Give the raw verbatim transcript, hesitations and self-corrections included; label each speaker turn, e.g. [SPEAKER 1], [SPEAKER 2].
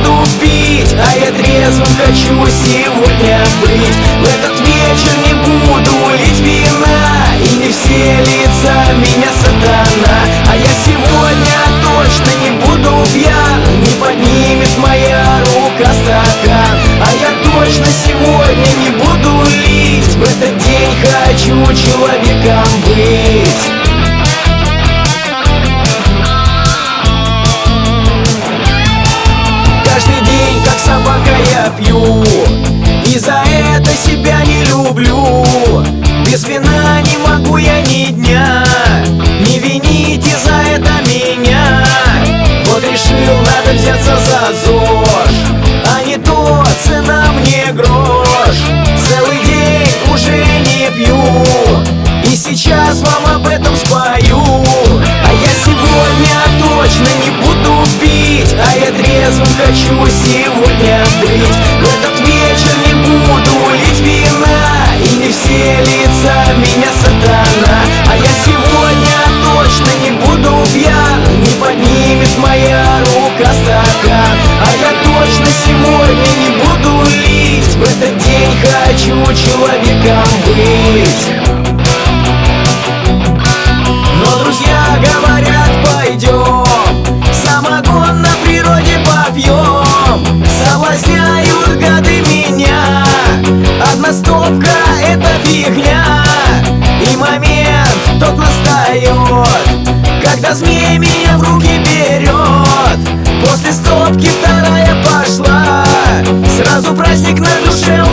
[SPEAKER 1] буду пить, а я трезвым хочу сегодня быть. В этот вечер не буду лить вина, и не вселится в меня сатана. А я сегодня точно не буду пьян, не поднимет моя рука стакан. А я точно сегодня не буду лить, в этот день хочу человеком быть. Каждый день, как собака, я пью, и за это себя не люблю. Без вина не могу я ни дня, не вините за это меня. Вот решил, надо взяться за ЗОЖ, а не то цена мне грош. Целый день уже не пью, и сейчас вам об этом спою. А я сегодня точно не буду пить, а я трезвым хочу сегодня быть. В этот вечер не буду лить вина, и не вселится в меня сатана. А я сегодня точно не буду пьян, не поднимет моя рука стакан. А я точно сегодня не буду лить, в этот день хочу человеком быть. Но друзья говорят, пойдем самогон на природе попьем. Соблазняют гады меня, одна стопка — это фигня. И момент тот настает, когда змей меня в руки берет. После стопки вторая пошла, сразу праздник на душе